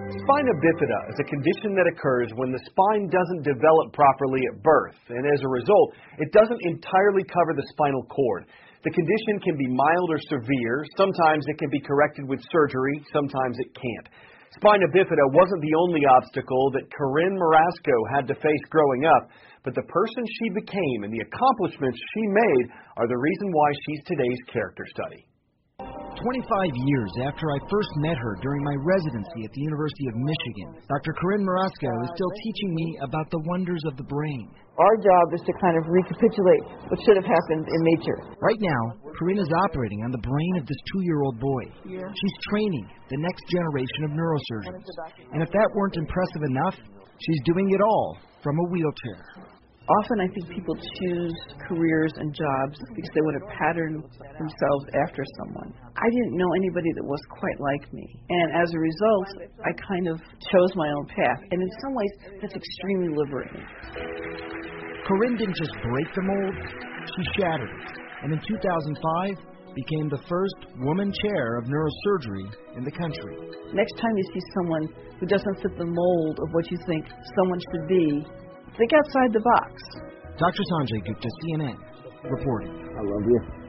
Spina bifida is a condition that occurs when the spine doesn't develop properly at birth, and as a result, it doesn't entirely cover the spinal cord. The condition can be mild or severe. Sometimes it can be corrected with surgery, sometimes it can't. Spina bifida wasn't the only obstacle that Corinne Marasco had to face growing up, but the person she became and the accomplishments she made are the reason why she's today's character study. 25 years after I first met her during my residency at the University of Michigan, Dr. Corinne Marasco is still teaching me about the wonders of the brain. Our job is to kind of recapitulate what should have happened in nature. Right now, Corinne is operating on the brain of this 2-year-old boy. Yeah. She's training the next generation of neurosurgeons. And if that weren't impressive enough, she's doing it all from a wheelchair. Often I think people choose careers and jobs because they want to pattern themselves after someone. I didn't know anybody that was quite like me. And as a result, I kind of chose my own path. And in some ways, that's extremely liberating. Corinne didn't just break the mold, she shattered it. And in 2005, became the first woman chair of neurosurgery in the country. Next time you see someone who doesn't fit the mold of what you think someone should be, think outside the box. Dr. Sanjay Gupta, CNN, reporting. I love you.